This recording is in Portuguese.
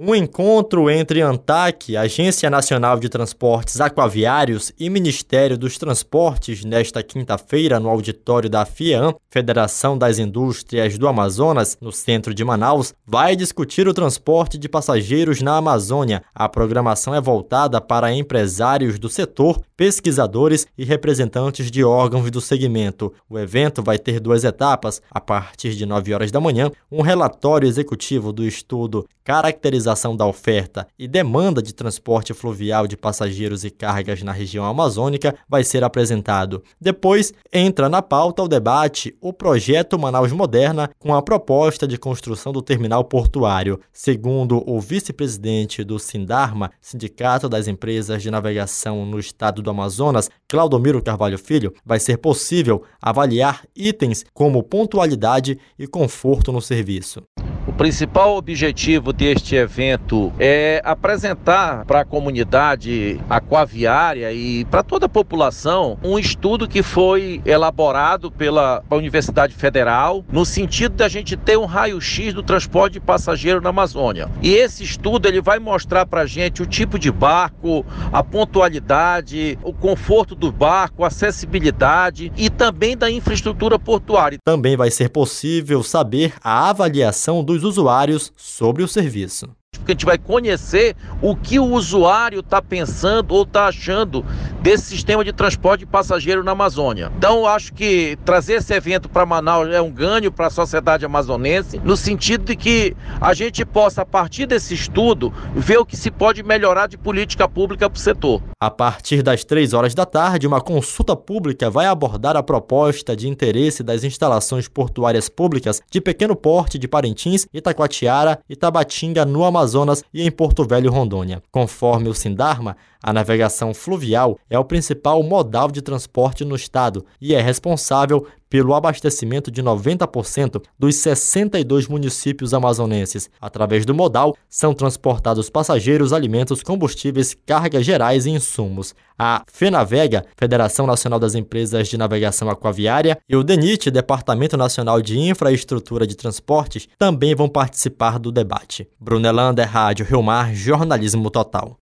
Um encontro entre ANTAQ, Agência Nacional de Transportes Aquaviários, e Ministério dos Transportes nesta quinta-feira no auditório da FIEAM, Federação das Indústrias do Amazonas, no centro de Manaus, vai discutir o transporte de passageiros na Amazônia. A programação é voltada para empresários do setor, pesquisadores e representantes de órgãos do segmento. O evento vai ter 2 etapas. A partir de 9 horas da manhã, um relatório executivo do estudo Caracterização da Oferta e Demanda de Transporte Fluvial de Passageiros e Cargas na Região Amazônica vai ser apresentado. Depois, entra na pauta o debate o Projeto Manaus Moderna com a proposta de construção do terminal portuário. Segundo o vice-presidente do Sindarma, Sindicato das Empresas de Navegação no Estado do Amazonas, Claudomiro Carvalho Filho, vai ser possível avaliar itens como pontualidade e conforto no serviço. O principal objetivo deste evento é apresentar para a comunidade aquaviária e para toda a população um estudo que foi elaborado pela Universidade Federal no sentido da gente ter um raio-x do transporte de passageiro na Amazônia. E esse estudo ele vai mostrar para a gente o tipo de barco, a pontualidade, o conforto do barco, a acessibilidade e também da infraestrutura portuária. Também vai ser possível saber a avaliação dos usuários sobre o serviço. Porque a gente vai conhecer o que o usuário está pensando ou está achando desse sistema de transporte de passageiro na Amazônia. Então, eu acho que trazer esse evento para Manaus é um ganho para a sociedade amazonense, no sentido de que a gente possa, a partir desse estudo, ver o que se pode melhorar de política pública para o setor. A partir das 3 horas da tarde, uma consulta pública vai abordar a proposta de interesse das instalações portuárias públicas de pequeno porte de Parintins, Itacoatiara e Tabatinga, no Amazonas e em Porto Velho, Rondônia. Conforme o Sindarma, a navegação fluvial é o principal modal de transporte no estado e é responsável pelo abastecimento de 90% dos 62 municípios amazonenses. Através do modal, são transportados passageiros, alimentos, combustíveis, cargas gerais e insumos. A FENAVEGA, Federação Nacional das Empresas de Navegação Aquaviária, e o DENIT, Departamento Nacional de Infraestrutura de Transportes, também vão participar do debate. Brunelander, Rádio Rio Mar, Jornalismo Total.